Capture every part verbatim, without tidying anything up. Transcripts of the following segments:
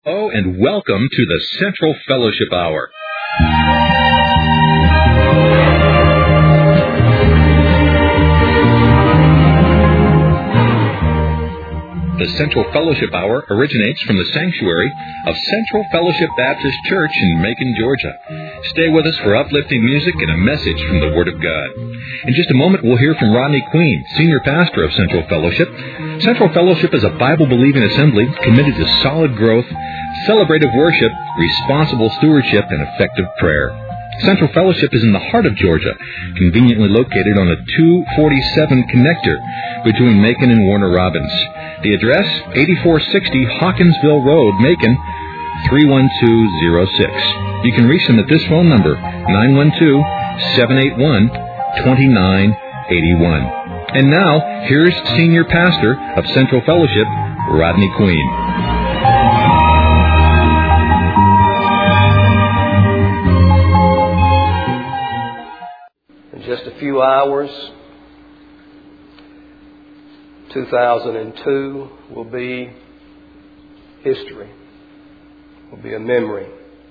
Hello and welcome to the Central Fellowship Hour. The Central Fellowship Hour originates from the sanctuary of Central Fellowship Baptist Church in Macon, Georgia. Stay with us for uplifting music and a message from the Word of God. In just a moment, we'll hear from Rodney Queen, Senior Pastor of Central Fellowship. Central Fellowship is a Bible-believing assembly committed to solid growth, celebrative worship, responsible stewardship, and effective prayer. Central Fellowship is in the heart of Georgia, conveniently located on a two forty-seven connector between Macon and Warner Robins. The address, eighty-four sixty Hawkinsville Road, Macon, three one two zero six. You can reach them at this phone number, nine one two, seven eight one, two nine eight one. And now, here's Senior Pastor of Central Fellowship, Rodney Queen. Just a few hours, two thousand two will be history, will be a memory.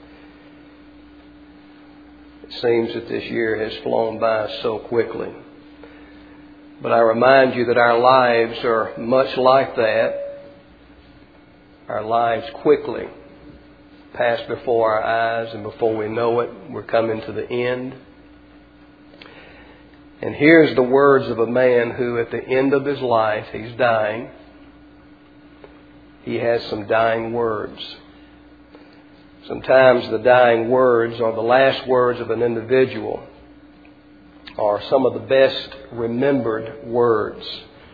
It seems that this year has flown by so quickly. But I remind you that our lives are much like that. Our lives quickly pass before our eyes, and before we know it, we're coming to the end. And here's the words of a man who at the end of his life, he's dying. He has some dying words. Sometimes the dying words or the last words of an individual are some of the best remembered words.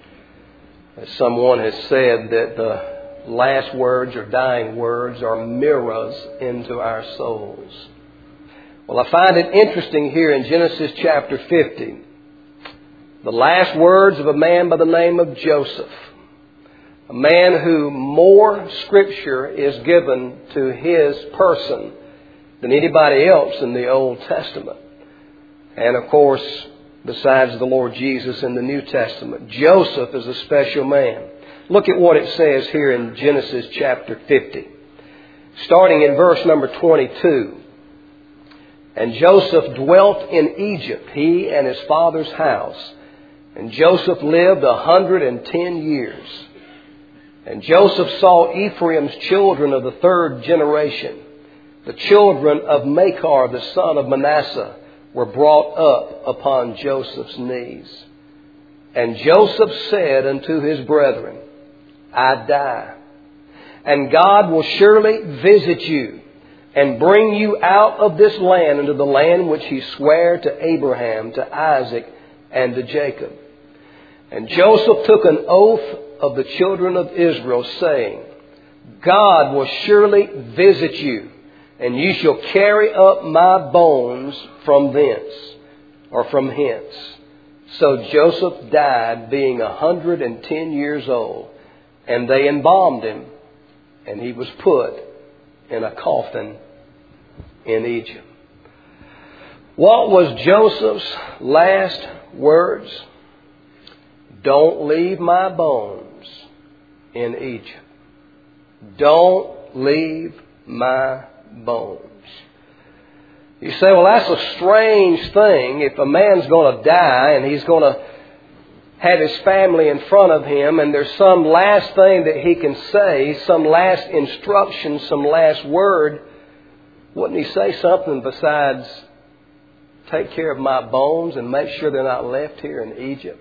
As someone has said, that the last words or dying words are mirrors into our souls. Well, I find it interesting here in Genesis chapter fifty. The last words of a man by the name of Joseph. A man who more scripture is given to his person than anybody else in the Old Testament. And of course, besides the Lord Jesus in the New Testament, Joseph is a special man. Look at what it says here in Genesis chapter fifty. Starting in verse number twenty-two. And Joseph dwelt in Egypt, he and his father's house. And Joseph lived a hundred and ten years. And Joseph saw Ephraim's children of the third generation. The children of Machir, the son of Manasseh, were brought up upon Joseph's knees. And Joseph said unto his brethren, I die, and God will surely visit you, and bring you out of this land into the land which he sware to Abraham, to Isaac, and to Jacob. And Joseph took an oath of the children of Israel, saying, God will surely visit you, and you shall carry up my bones from thence, or from hence. So Joseph died, being a hundred and ten years old, and they embalmed him, and he was put in a coffin in Egypt. What was Joseph's last words? Don't leave my bones in Egypt. Don't leave my bones. You say, well, that's a strange thing. If a man's going to die and he's going to have his family in front of him, and there's some last thing that he can say, some last instruction, some last word, wouldn't he say something besides, take care of my bones and make sure they're not left here in Egypt?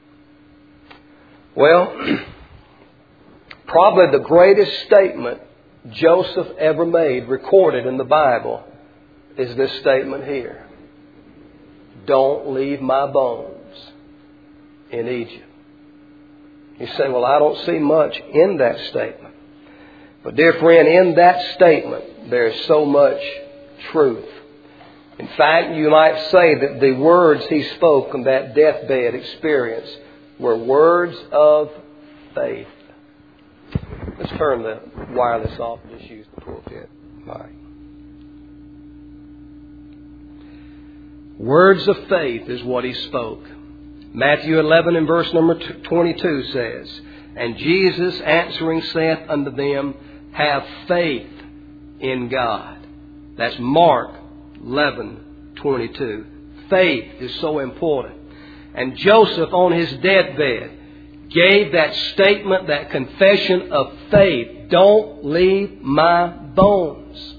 Well, probably the greatest statement Joseph ever made, recorded in the Bible, is this statement here. Don't leave my bones in Egypt. You say, well, I don't see much in that statement. But dear friend, in that statement, there is so much truth. In fact, you might say that the words he spoke on that deathbed experience were words of faith. Let's turn the wireless off and just use the pulpit. All right. Words of faith is what he spoke. Matthew eleven and verse number twenty-two says, And Jesus answering saith unto them, have faith in God. That's Mark eleven twenty-two. Faith is so important. And Joseph, on his deathbed, gave that statement, that confession of faith. Don't leave my bones.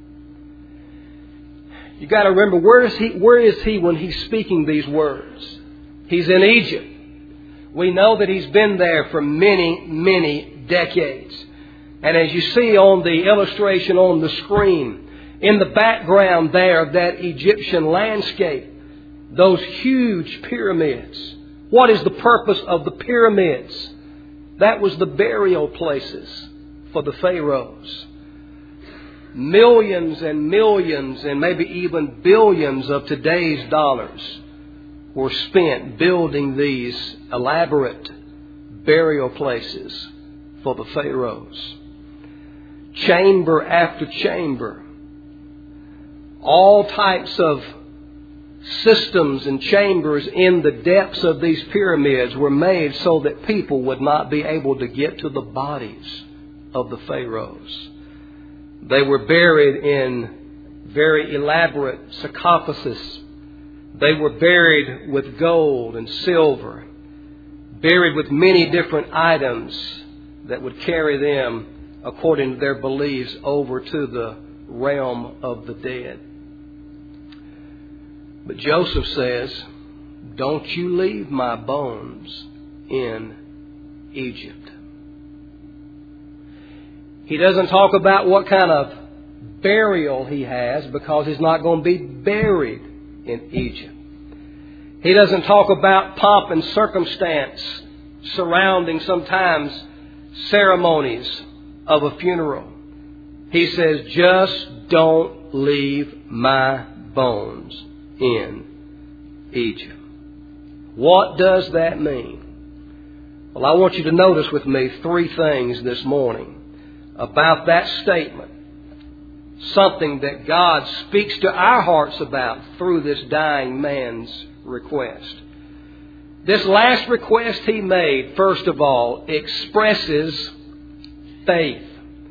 You got to remember, where is he, where is he when he's speaking these words? He's in Egypt. We know that he's been there for many, many decades. And as you see on the illustration on the screen, in the background there of that Egyptian landscape, those huge pyramids. What is the purpose of the pyramids? That was the burial places for the pharaohs. Millions and millions and maybe even billions of today's dollars were spent building these elaborate burial places for the pharaohs. Chamber after chamber. All types of systems and chambers in the depths of these pyramids were made so that people would not be able to get to the bodies of the pharaohs. They were buried in very elaborate sarcophagus. They were buried with gold and silver, buried with many different items that would carry them, according to their beliefs, over to the realm of the dead. But Joseph says, don't you leave my bones in Egypt. He doesn't talk about what kind of burial he has, because he's not going to be buried in Egypt. He doesn't talk about pomp and circumstance surrounding sometimes ceremonies of a funeral. He says, just don't leave my bones in Egypt. What does that mean? Well, I want you to notice with me three things this morning about that statement. Something that God speaks to our hearts about through this dying man's request. This last request he made, first of all, expresses faith.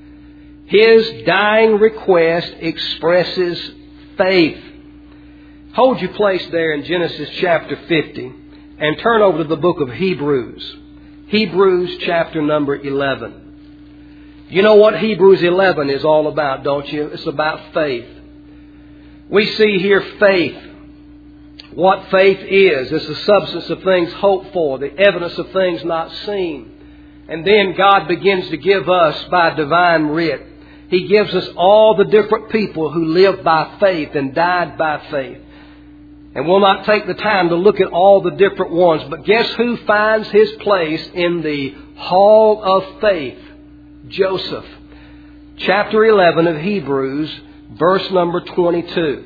His dying request expresses faith. Hold your place there in Genesis chapter fifty and turn over to the book of Hebrews. Hebrews chapter number eleven. You know what Hebrews eleven is all about, don't you? It's about faith. We see here faith. What faith is. It's the substance of things hoped for, the evidence of things not seen. And then God begins to give us by divine writ. He gives us all the different people who lived by faith and died by faith. And we'll not take the time to look at all the different ones. But guess who finds his place in the hall of faith? Joseph. Chapter eleven of Hebrews, verse number twenty-two.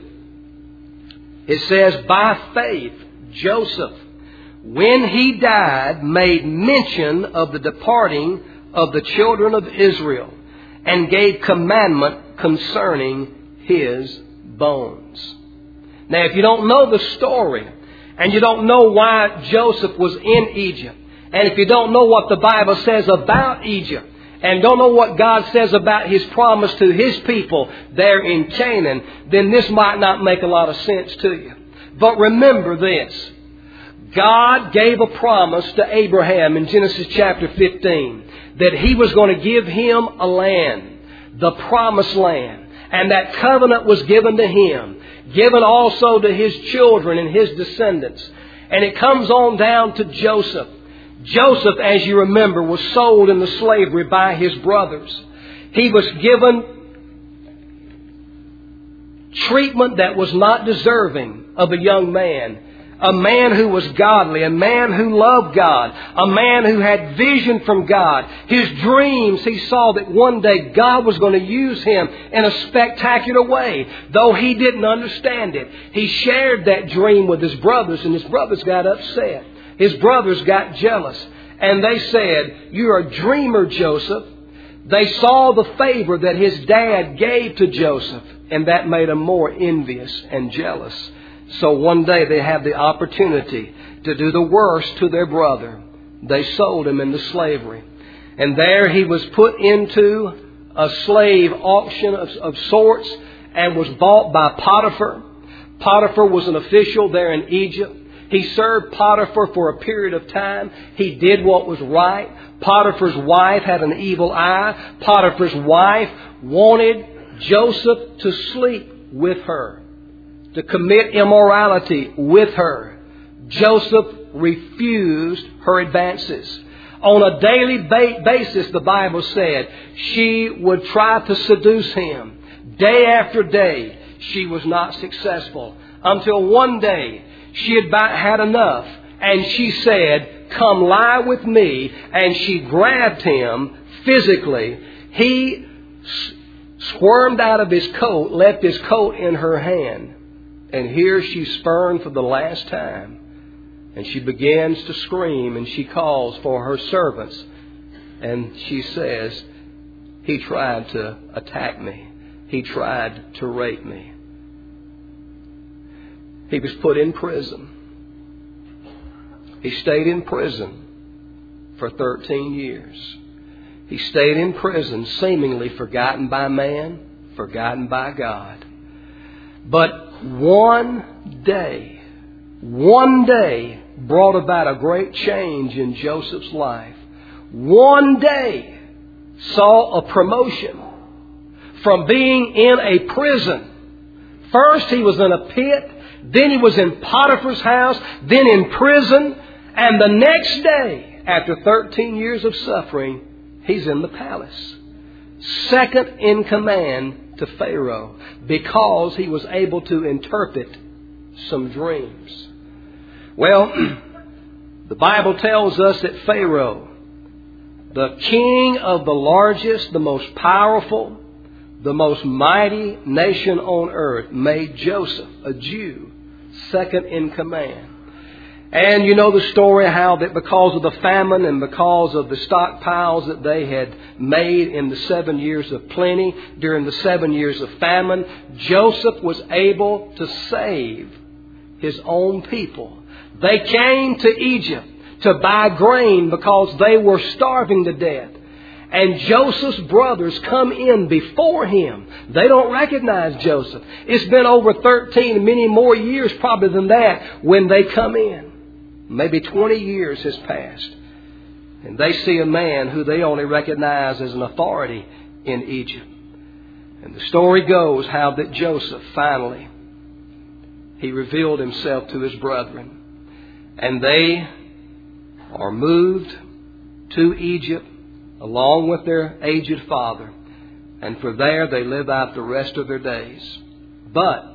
It says, by faith, Joseph, when he died, made mention of the departing of the children of Israel and gave commandment concerning his bones. Now, if you don't know the story and you don't know why Joseph was in Egypt, and if you don't know what the Bible says about Egypt, and don't know what God says about His promise to His people there in Canaan, then this might not make a lot of sense to you. But remember this. God gave a promise to Abraham in Genesis chapter fifteen that He was going to give him a land, the promised land. And that covenant was given to him, given also to his children and his descendants. And it comes on down to Joseph. Joseph, as you remember, was sold into slavery by his brothers. He was given treatment that was not deserving of a young man. A man who was godly, a man who loved God, a man who had vision from God. His dreams, he saw that one day God was going to use him in a spectacular way. Though he didn't understand it, he shared that dream with his brothers, and his brothers got upset. His brothers got jealous, and they said, "You're a dreamer, Joseph." They saw the favor that his dad gave to Joseph, and that made him more envious and jealous. So one day they had the opportunity to do the worst to their brother. They sold him into slavery. And there he was put into a slave auction of, of sorts and was bought by Potiphar. Potiphar was an official there in Egypt. He served Potiphar for a period of time. He did what was right. Potiphar's wife had an evil eye. Potiphar's wife wanted Joseph to sleep with her, to commit immorality with her. Joseph refused her advances. On a daily ba- basis, the Bible said, she would try to seduce him. Day after day, she was not successful. Until one day, she had about had enough. And she said, come lie with me. And she grabbed him physically. He s- squirmed out of his coat, left his coat in her hand. And here she spurned for the last time. And she begins to scream, and she calls for her servants. And she says, he tried to attack me. He tried to rape me. He was put in prison. He stayed in prison for thirteen years. He stayed in prison, seemingly forgotten by man, forgotten by God. But one day, one day brought about a great change in Joseph's life. One day saw a promotion from being in a prison. First he was in a pit, then he was in Potiphar's house, then in prison, and the next day, after thirteen years of suffering, he's in the palace. Second in command to Pharaoh, because he was able to interpret some dreams. Well, the Bible tells us that Pharaoh, the king of the largest, the most powerful, the most mighty nation on earth, made Joseph, a Jew, second in command. And you know the story how that because of the famine and because of the stockpiles that they had made in the seven years of plenty, during the seven years of famine, Joseph was able to save his own people. They came to Egypt to buy grain because they were starving to death. And Joseph's brothers come in before him. They don't recognize Joseph. It's been over thirteen, many more years probably than that when they come in. Maybe twenty years has passed. And they see a man who they only recognize as an authority in Egypt. And the story goes how that Joseph finally, he revealed himself to his brethren. And they are moved to Egypt along with their aged father. And for there they live out the rest of their days. But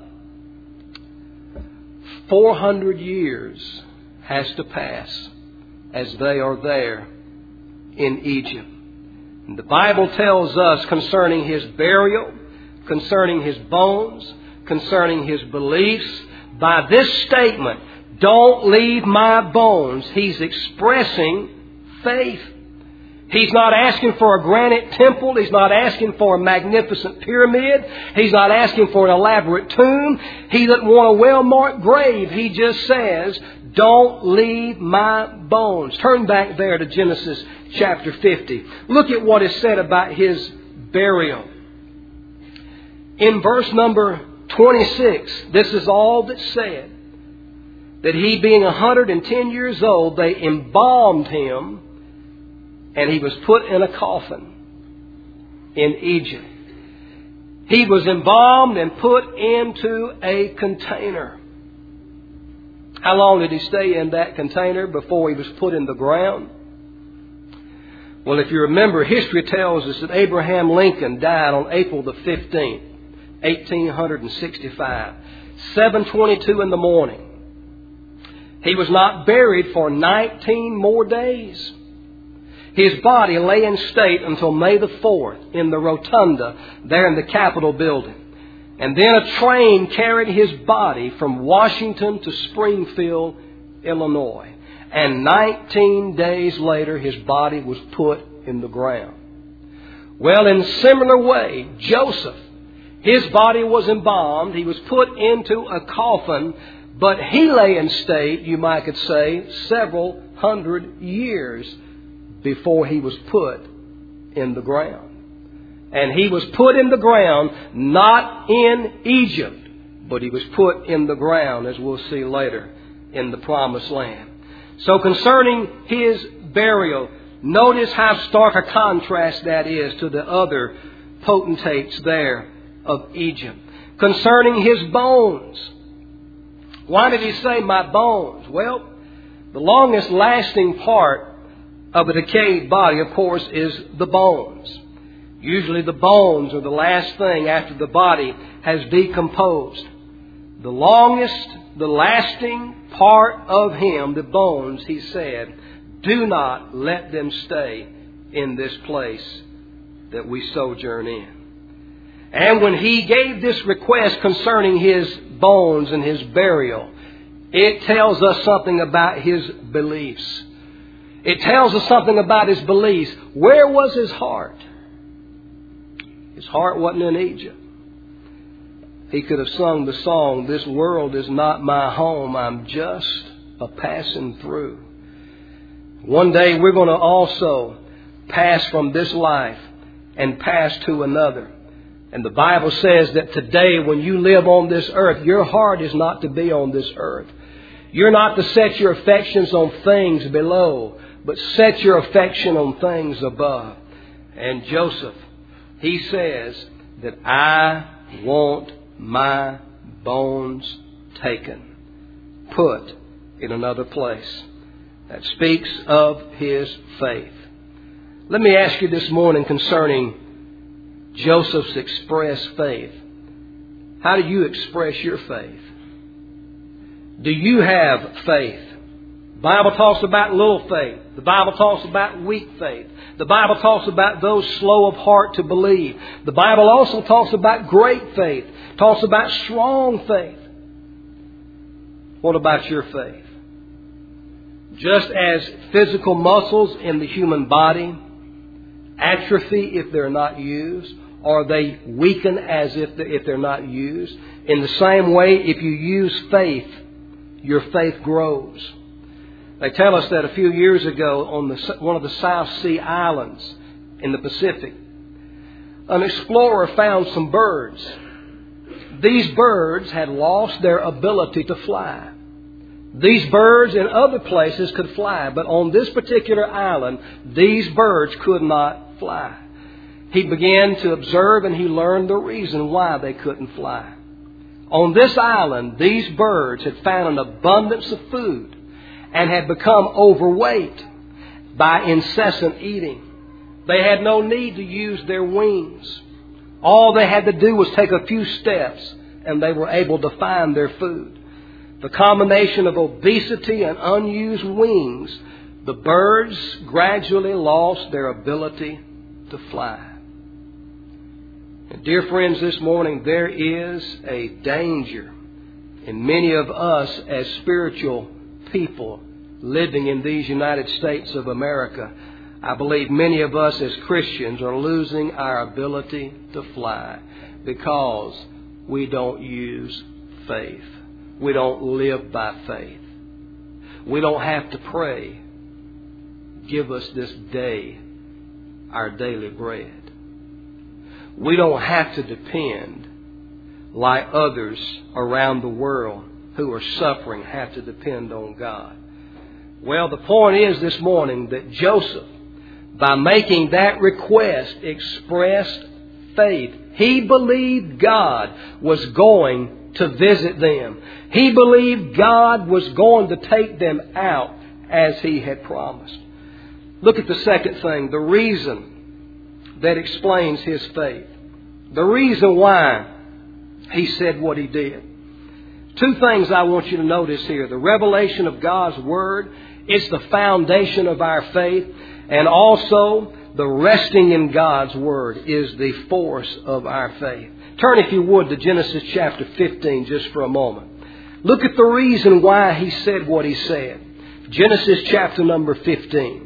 four hundred years has to pass as they are there in Egypt. And the Bible tells us concerning his burial, concerning his bones, concerning his beliefs, by this statement, don't leave my bones. He's expressing faith. He's not asking for a granite temple. He's not asking for a magnificent pyramid. He's not asking for an elaborate tomb. He doesn't want a well-marked grave. He just says, don't leave my bones. Turn back there to Genesis chapter fifty. Look at what is said about his burial. In verse number twenty-six, this is all that's said. That he being one hundred ten years old, they embalmed him and he was put in a coffin in Egypt. He was embalmed and put into a container. How long did he stay in that container before he was put in the ground? Well, if you remember, history tells us that Abraham Lincoln died on April the fifteenth, eighteen sixty-five, seven twenty-two in the morning. He was not buried for nineteen more days. His body lay in state until May the fourth in the rotunda there in the Capitol building. And then a train carried his body from Washington to Springfield, Illinois. And nineteen days later, his body was put in the ground. Well, in a similar way, Joseph, his body was embalmed. He was put into a coffin, but he lay in state, you might could say, several hundred years before he was put in the ground. And he was put in the ground, not in Egypt, but he was put in the ground, as we'll see later, in the Promised Land. So concerning his burial, notice how stark a contrast that is to the other potentates there of Egypt. Concerning his bones, why did he say my bones? Well, the longest lasting part of a decayed body, of course, is the bones. Usually the bones are the last thing after the body has decomposed. The longest, the lasting part of him, the bones, he said, do not let them stay in this place that we sojourn in. And when he gave this request concerning his bones and his burial, it tells us something about his beliefs. It tells us something about his beliefs. Where was his heart? His heart wasn't in Egypt. He could have sung the song, this world is not my home, I'm just a passing through. One day we're going to also pass from this life and pass to another. And the Bible says that today when you live on this earth, your heart is not to be on this earth. You're not to set your affections on things below, but set your affection on things above. And Joseph, he says that I want my bones taken, put in another place. That speaks of his faith. Let me ask you this morning concerning Joseph's expressed faith. How do you express your faith? Do you have faith? The Bible talks about little faith. The Bible talks about weak faith. The Bible talks about those slow of heart to believe. The Bible also talks about great faith. It talks about strong faith. What about your faith? Just as physical muscles in the human body atrophy if they're not used, or they weaken as if they're, if they're not used, in the same way, if you use faith, your faith grows. They tell us that a few years ago on the, one of the South Sea Islands in the Pacific, an explorer found some birds. These birds had lost their ability to fly. These birds in other places could fly, but on this particular island, these birds could not fly. He began to observe and he learned the reason why they couldn't fly. On this island, these birds had found an abundance of food and had become overweight by incessant eating. They had no need to use their wings. All they had to do was take a few steps and they were able to find their food. The combination of obesity and unused wings, the birds gradually lost their ability to fly. And dear friends, this morning there is a danger in many of us as spiritual people living in these United States of America. I believe many of us as Christians are losing our ability to fly because we don't use faith. We don't live by faith. We don't have to pray, give us this day our daily bread. We don't have to depend like others around the world who are suffering have to depend on God. Well, the point is this morning that Joseph, by making that request, expressed faith. He believed God was going to visit them. He believed God was going to take them out as He had promised. Look at the second thing, the reason that explains his faith. The reason why he said what he did. Two things I want you to notice here. The revelation of God's Word is the foundation of our faith, and also the resting in God's Word is the force of our faith. Turn, if you would, to Genesis chapter fifteen just for a moment. Look at the reason why he said what he said. Genesis chapter number fifteen.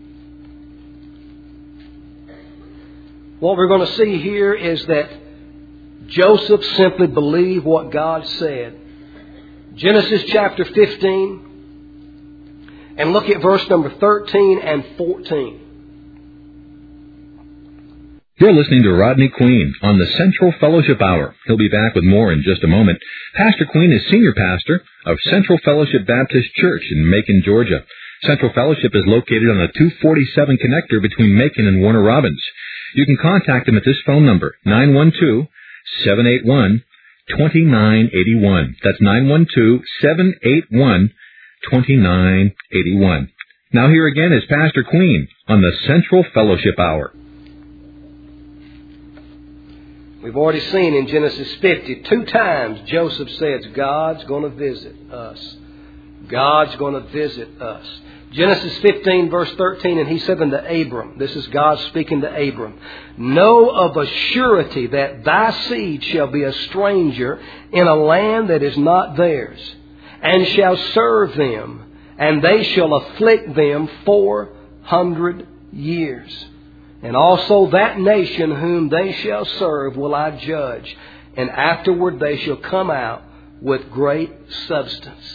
What we're going to see here is that Joseph simply believed what God said. Genesis chapter fifteen. And look at verse number thirteen and fourteen. You're listening to Rodney Queen on the Central Fellowship Hour. He'll be back with more in just a moment. Pastor Queen is senior pastor of Central Fellowship Baptist Church in Macon, Georgia. Central Fellowship is located on the two forty-seven connector between Macon and Warner Robins. You can contact them at this phone number, nine one two, seven eight one, two nine eight one. That's nine one two, seven eight one, two nine eight one. Now here again is Pastor Queen on the Central Fellowship Hour. We've already seen in Genesis fifty, two times Joseph says, God's going to visit us. God's going to visit us. Genesis fifteen, verse thirteen, and he said unto Abram, this is God speaking to Abram, know of a surety that thy seed shall be a stranger in a land that is not theirs, and shall serve them, and they shall afflict them four hundred years. And also that nation whom they shall serve will I judge, and afterward they shall come out with great substance.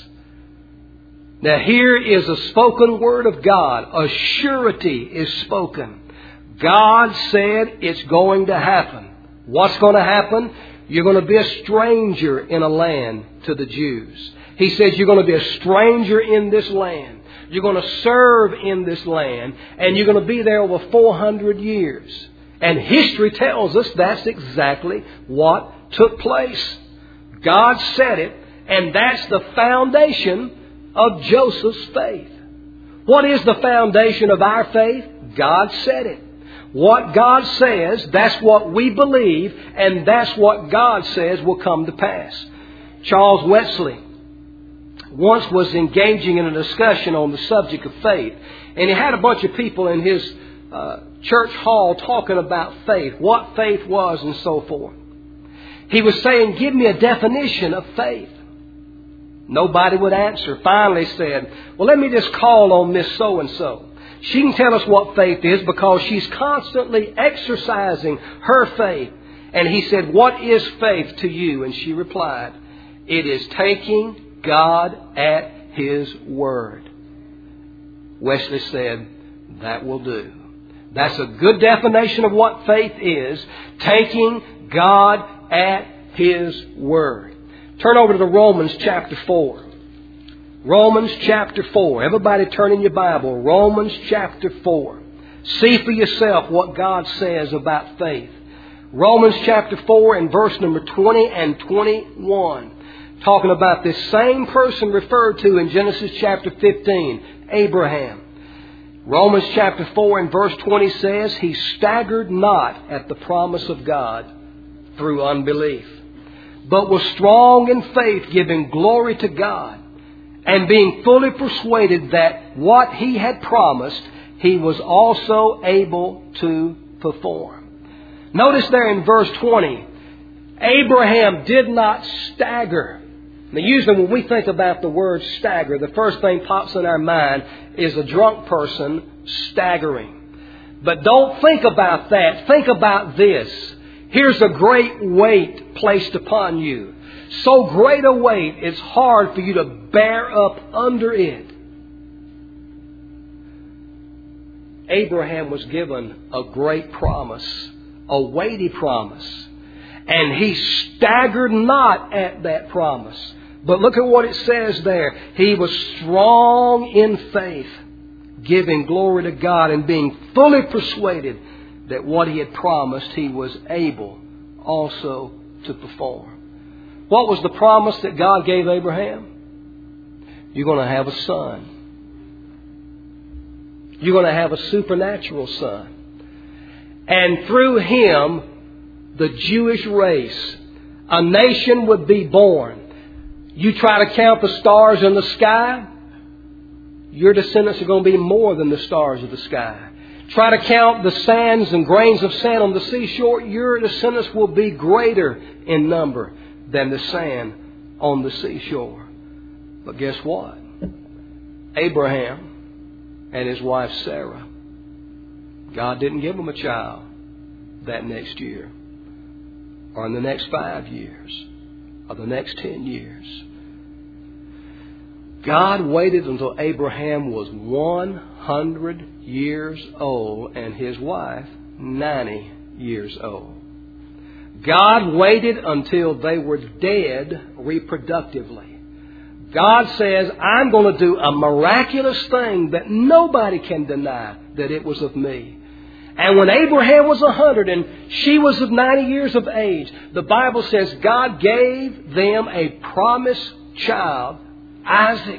Now here is a spoken word of God. A surety is spoken. God said it's going to happen. What's going to happen? You're going to be a stranger in a land to the Jews. He says you're going to be a stranger in this land. You're going to serve in this land, and you're going to be there over four hundred years. And history tells us that's exactly what took place. God said it, and that's the foundation of Joseph's faith. What is the foundation of our faith? God said it. What God says, that's what we believe, and that's what God says will come to pass. Charles Wesley once was engaging in a discussion on the subject of faith. And he had a bunch of people in his uh, church hall talking about faith, what faith was and so forth. He was saying, give me a definition of faith. Nobody would answer. Finally said, well, let me just call on Miss So-and-so. She can tell us what faith is because she's constantly exercising her faith. And he said, what is faith to you? And she replied, it is taking God at His word. Wesley said, that will do. That's a good definition of what faith is. Taking God at His word. Turn over to the Romans chapter four. Romans chapter four. Everybody turn in your Bible. Romans chapter four. See for yourself what God says about faith. Romans chapter four and verse number twenty and twenty-one. Talking about this same person referred to in Genesis chapter fifteen, Abraham. Romans chapter four and verse twenty says, he staggered not at the promise of God through unbelief, but was strong in faith, giving glory to God, and being fully persuaded that what he had promised, he was also able to perform. Notice there in verse twenty, Abraham did not stagger. Now, usually when we think about the word stagger, the first thing pops in our mind is a drunk person staggering. But don't think about that. Think about this. Here's a great weight placed upon you. So great a weight, it's hard for you to bear up under it. Abraham was given a great promise, a weighty promise. And he staggered not at that promise. But look at what it says there. He was strong in faith, giving glory to God and being fully persuaded that what he had promised he was able also to perform. What was the promise that God gave Abraham? You're going to have a son. You're going to have a supernatural son. And through him, the Jewish race, a nation would be born. You try to count the stars in the sky, your descendants are going to be more than the stars of the sky. Try to count the sands and grains of sand on the seashore, your descendants will be greater in number than the sand on the seashore. But guess what? Abraham and his wife Sarah, God didn't give them a child that next year, or in the next five years, or the next ten years. God waited until Abraham was one hundred years old and his wife ninety years old. God waited until they were dead reproductively. God says, I'm going to do a miraculous thing that nobody can deny that it was of me. And when Abraham was a hundred and she was of ninety years of age, the Bible says God gave them a promised child, Isaac.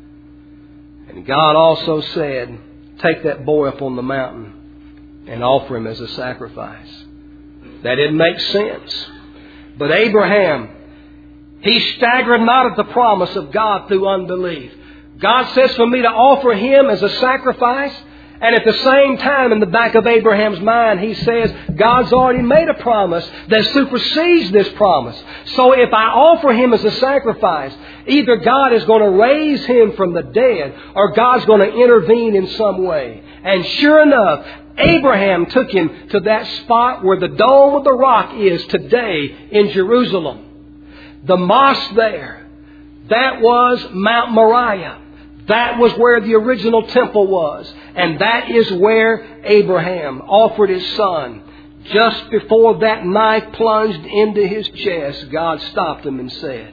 And God also said, take that boy up on the mountain and offer him as a sacrifice. That didn't make sense. But Abraham, he staggered not at the promise of God through unbelief. God says for me to offer him as a sacrifice. And at the same time, in the back of Abraham's mind, he says, God's already made a promise that supersedes this promise. So if I offer him as a sacrifice, either God is going to raise him from the dead or God's going to intervene in some way. And sure enough, Abraham took him to that spot where the dome of the rock is today in Jerusalem. The mosque there, that was Mount Moriah. That was where the original temple was. And that is where Abraham offered his son. Just before that knife plunged into his chest, God stopped him and said,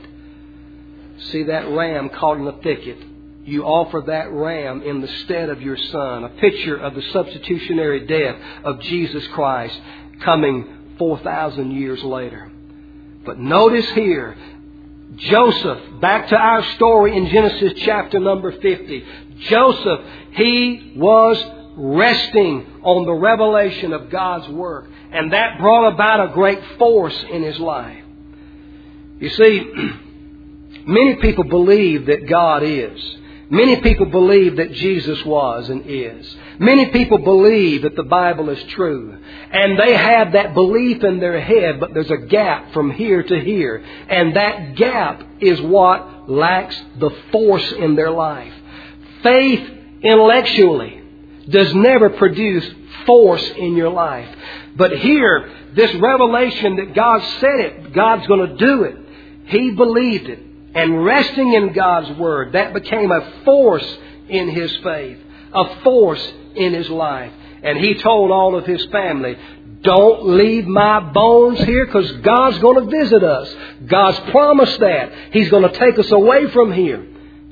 see that ram caught in the thicket? You offer that ram in the stead of your son. A picture of the substitutionary death of Jesus Christ coming four thousand years later. But notice here, Joseph, back to our story in Genesis chapter number fifty. Joseph, he was resting on the revelation of God's work. And that brought about a great force in his life. You see, many people believe that God is. Many people believe that Jesus was and is. Many people believe that the Bible is true. And they have that belief in their head, but there's a gap from here to here. And that gap is what lacks the force in their life. Faith intellectually does never produce force in your life. But here, this revelation that God said it, God's going to do it. He believed it. And resting in God's Word, that became a force in his faith, a force in his life. And he told all of his family, don't leave my bones here because God's going to visit us. God's promised that. He's going to take us away from here.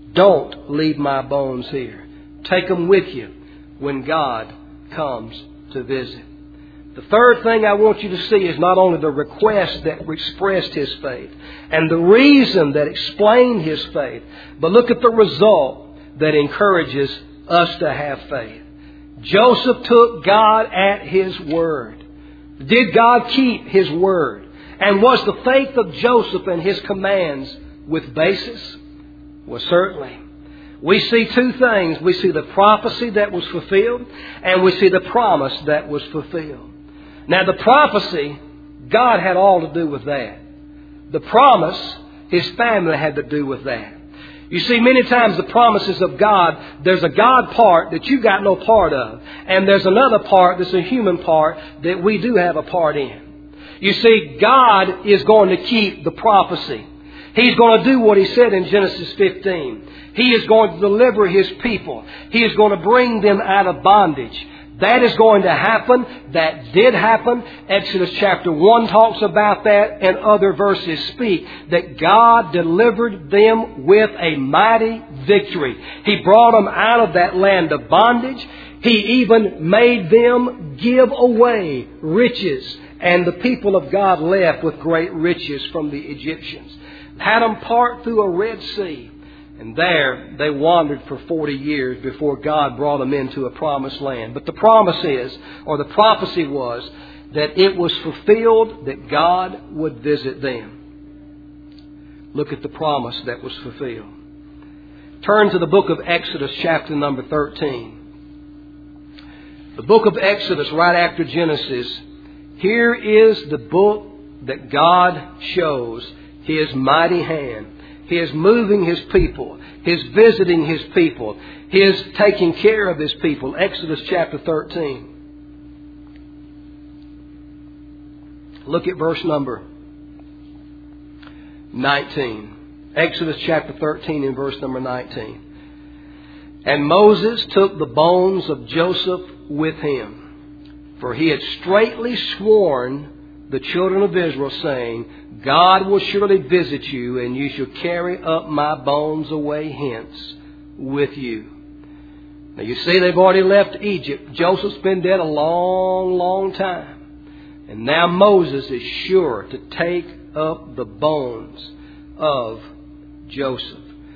Don't leave my bones here. Take them with you when God comes to visit. The third thing I want you to see is not only the request that expressed his faith and the reason that explained his faith, but look at the result that encourages us to have faith. Joseph took God at his word. Did God keep his word? And was the faith of Joseph and his commands with basis? Well, certainly. We see two things. We see the prophecy that was fulfilled, and we see the promise that was fulfilled. Now, the prophecy, God had all to do with that. The promise, his family had to do with that. You see, many times the promises of God, there's a God part that you got no part of. And there's another part that's a human part that we do have a part in. You see, God is going to keep the prophecy. He's going to do what he said in Genesis fifteen. He is going to deliver his people. He is going to bring them out of bondage. That is going to happen. That did happen. Exodus chapter one talks about that, and other verses speak that God delivered them with a mighty victory. He brought them out of that land of bondage. He even made them give away riches. And the people of God left with great riches from the Egyptians. Had them part through a Red Sea. And there they wandered for forty years before God brought them into a promised land. But the promise is, or the prophecy was, that it was fulfilled that God would visit them. Look at the promise that was fulfilled. Turn to the book of Exodus chapter number thirteen. The book of Exodus, right after Genesis. Here is the book that God shows His mighty hand. His moving His people. His visiting His people. His taking care of His people. Exodus chapter thirteen. Look at verse number nineteen. Exodus chapter thirteen and verse number nineteen. And Moses took the bones of Joseph with him, For he had straitly sworn the children of Israel, saying, God will surely visit you, and you shall carry up my bones away hence with you. Now you see, they've already left Egypt. Joseph's been dead a long, long time. And now Moses is sure to take up the bones of Joseph.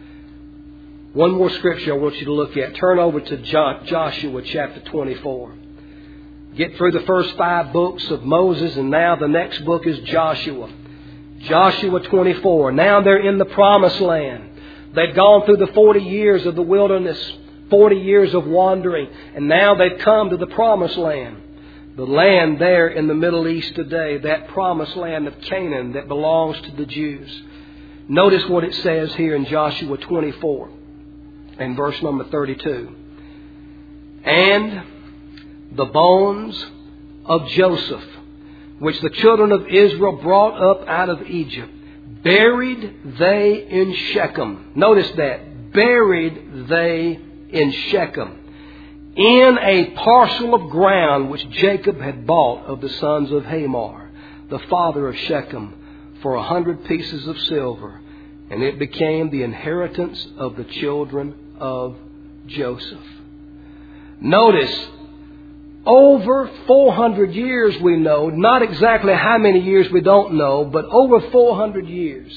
One more scripture I want you to look at. Turn over to Joshua chapter twenty-four. Get through the first five books of Moses, and now the next book is Joshua. Joshua twenty-four. Now they're in the promised land. They've gone through the forty years of the wilderness, forty years of wandering, and now they've come to the promised land. The land there in the Middle East today, that promised land of Canaan that belongs to the Jews. Notice what it says here in Joshua twenty-four and verse number thirty-two. And the bones of Joseph, which the children of Israel brought up out of Egypt, buried they in Shechem. Notice that. Buried they in Shechem, in a parcel of ground which Jacob had bought of the sons of Hamor, the father of Shechem, for a hundred pieces of silver. And it became the inheritance of the children of Joseph. Notice, over four hundred years we know, not exactly how many years we don't know, but over four hundred years,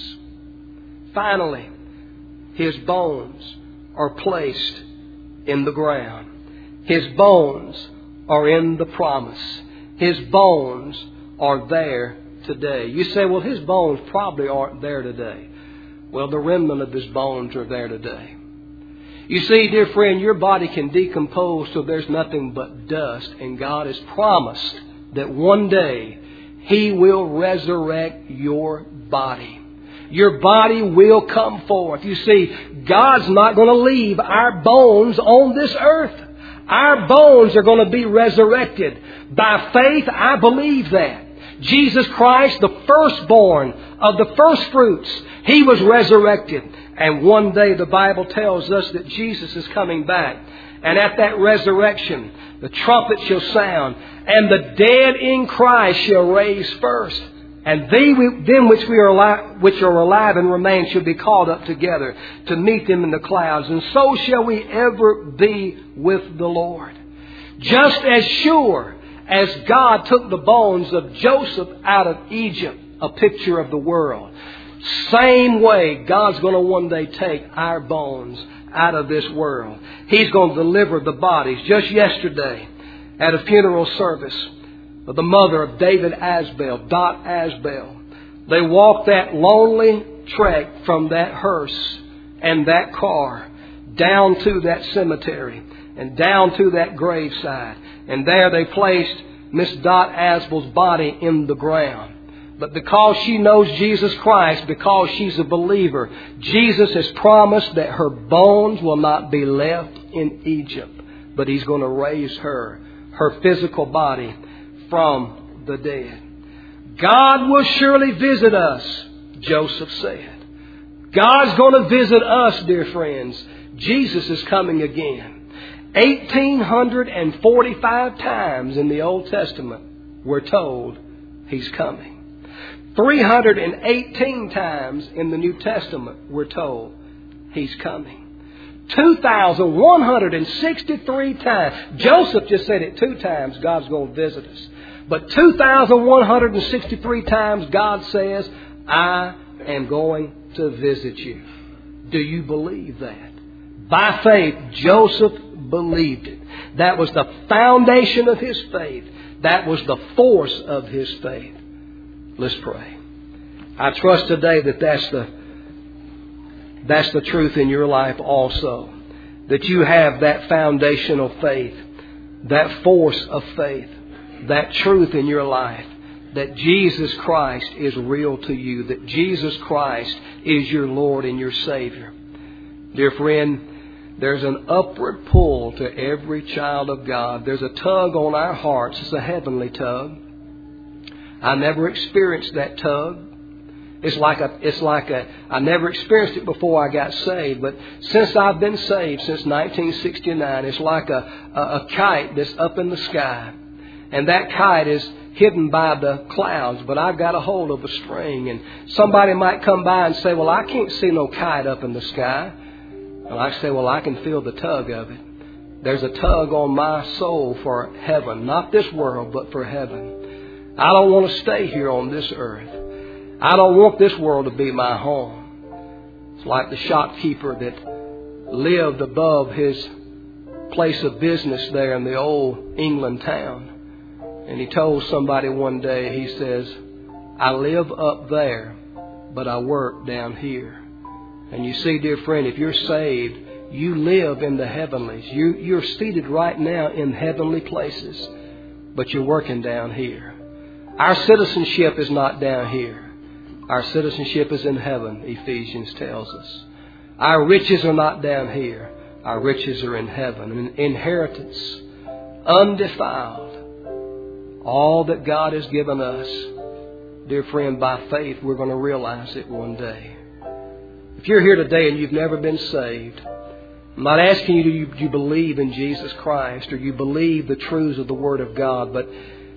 finally, his bones are placed in the ground. His bones are in the promise. His bones are there today. You say, well, his bones probably aren't there today. Well, the remnant of his bones are there today. You see, dear friend, your body can decompose till there's nothing but dust. And God has promised that one day He will resurrect your body. Your body will come forth. You see, God's not going to leave our bones on this earth. Our bones are going to be resurrected. By faith, I believe that. Jesus Christ, the firstborn of the first fruits, He was resurrected. And one day the Bible tells us that Jesus is coming back. And at that resurrection, the trumpet shall sound, and the dead in Christ shall raise first. And they, them which we are alive, which are alive and remain shall be called up together to meet them in the clouds. And so shall we ever be with the Lord. Just as sure as God took the bones of Joseph out of Egypt, a picture of the world, same way God's going to one day take our bones out of this world. He's going to deliver the bodies. Just yesterday at a funeral service of the mother of David Asbell, Dot Asbell, they walked that lonely trek from that hearse and that car down to that cemetery and down to that graveside. And there they placed Miss Dot Asbell's body in the ground. But because she knows Jesus Christ, because she's a believer, Jesus has promised that her bones will not be left in Egypt, but He's going to raise her, her physical body, from the dead. God will surely visit us, Joseph said. God's going to visit us, dear friends. Jesus is coming again. eighteen forty-five times in the Old Testament we're told He's coming. three hundred eighteen times in the New Testament we're told He's coming. two thousand one hundred sixty-three times. Joseph just said it two times, God's going to visit us. But two thousand one hundred sixty-three times God says, I am going to visit you. Do you believe that? By faith, Joseph believed it. That was the foundation of his faith. That was the force of his faith. Let's pray. I trust today that that's the, that's the truth in your life also. That you have that foundational faith, that force of faith, that truth in your life, that Jesus Christ is real to you, that Jesus Christ is your Lord and your Savior. Dear friend, there's an upward pull to every child of God. There's a tug on our hearts. It's a heavenly tug. I never experienced that tug. It's like a, it's like a, I never experienced it before I got saved, but since I've been saved, since nineteen sixty-nine, it's like a, a, a kite that's up in the sky. and that kite is hidden by the clouds, but I've got a hold of a string. And somebody might come by and say, well, I can't see no kite up in the sky. And I say, well, I can feel the tug of it. There's a tug on my soul for heaven, not this world, but for heaven. I don't want to stay here on this earth. I don't want this world to be my home. It's like the shopkeeper that lived above his place of business there in the old England town. And he told somebody one day, he says, I live up there, but I work down here. And you see, dear friend, if you're saved, you live in the heavenlies. You, you're seated right now in heavenly places, but you're working down here. Our citizenship is not down here. Our citizenship is in heaven, Ephesians tells us. Our riches are not down here. Our riches are in heaven. An inheritance, undefiled. All that God has given us, dear friend, by faith, we're going to realize it one day. If you're here today and you've never been saved, I'm not asking you, do you, do you believe in Jesus Christ or you believe the truths of the Word of God, but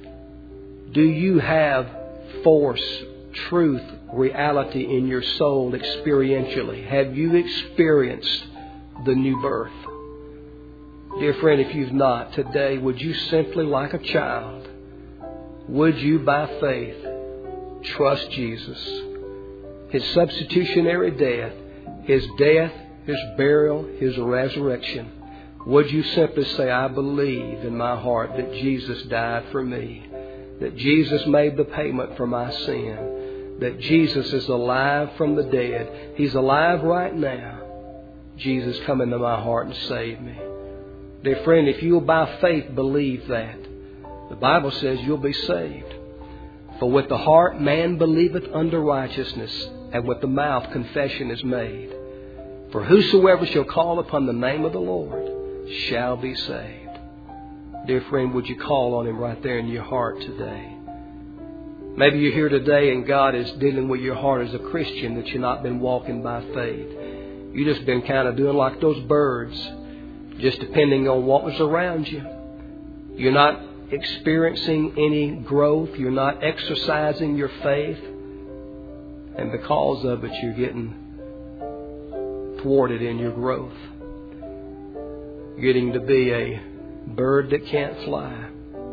do you have force, truth, reality in your soul experientially? Have you experienced the new birth? Dear friend, if you've not, today, would you simply, like a child, would you by faith trust Jesus? His substitutionary death, His death, His burial, His resurrection. Would you simply say, I believe in my heart that Jesus died for me, that Jesus made the payment for my sin, that Jesus is alive from the dead. He's alive right now. Jesus, come into my heart and save me. Dear friend, if you'll by faith believe that, the Bible says you'll be saved. For with the heart man believeth unto righteousness, and with the mouth confession is made. For whosoever shall call upon the name of the Lord shall be saved. Dear friend, would you call on Him right there in your heart today? Maybe you're here today and God is dealing with your heart as a Christian, that you've not been walking by faith. You've just been kind of doing like those birds, just depending on what was around you. You're not experiencing any growth. You're not exercising your faith. And because of it, you're getting thwarted in your growth. You're getting to be a bird that can't fly.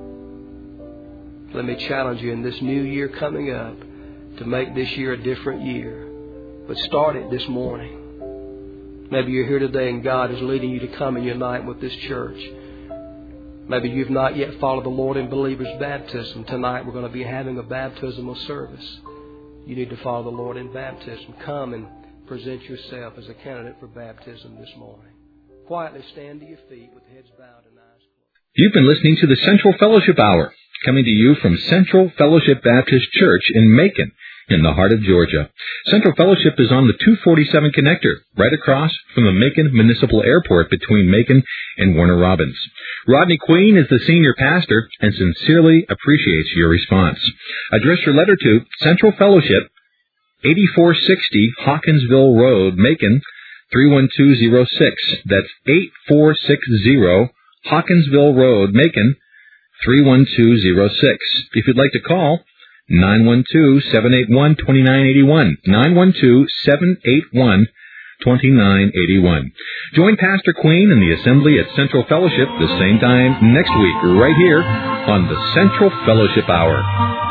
Let me challenge you in this new year coming up to make this year a different year. But start it this morning. Maybe you're here today and God is leading you to come and unite with this church. Maybe you've not yet followed the Lord in believer's baptism. Tonight we're going to be having a baptismal service. You need to follow the Lord in baptism. Come and present yourself as a candidate for baptism this morning. Quietly stand to your feet with heads bowed and eyes closed. You've been listening to the Central Fellowship Hour, coming to you from Central Fellowship Baptist Church in Macon, in the heart of Georgia. Central Fellowship is on the two forty-seven connector, right across from the Macon Municipal Airport between Macon and Warner Robins. Rodney Queen is the senior pastor and sincerely appreciates your response. Address your letter to Central Fellowship, eighty-four sixty Hawkinsville Road, Macon, three one two zero six. That's eighty-four sixty Hawkinsville Road, Macon, three one two zero six. If you'd like to call, nine one two, seven eight one, two nine eight one, nine one two, seven eight one, two nine eight one. Join Pastor Queen and the Assembly at Central Fellowship the same time next week, right here on the Central Fellowship Hour.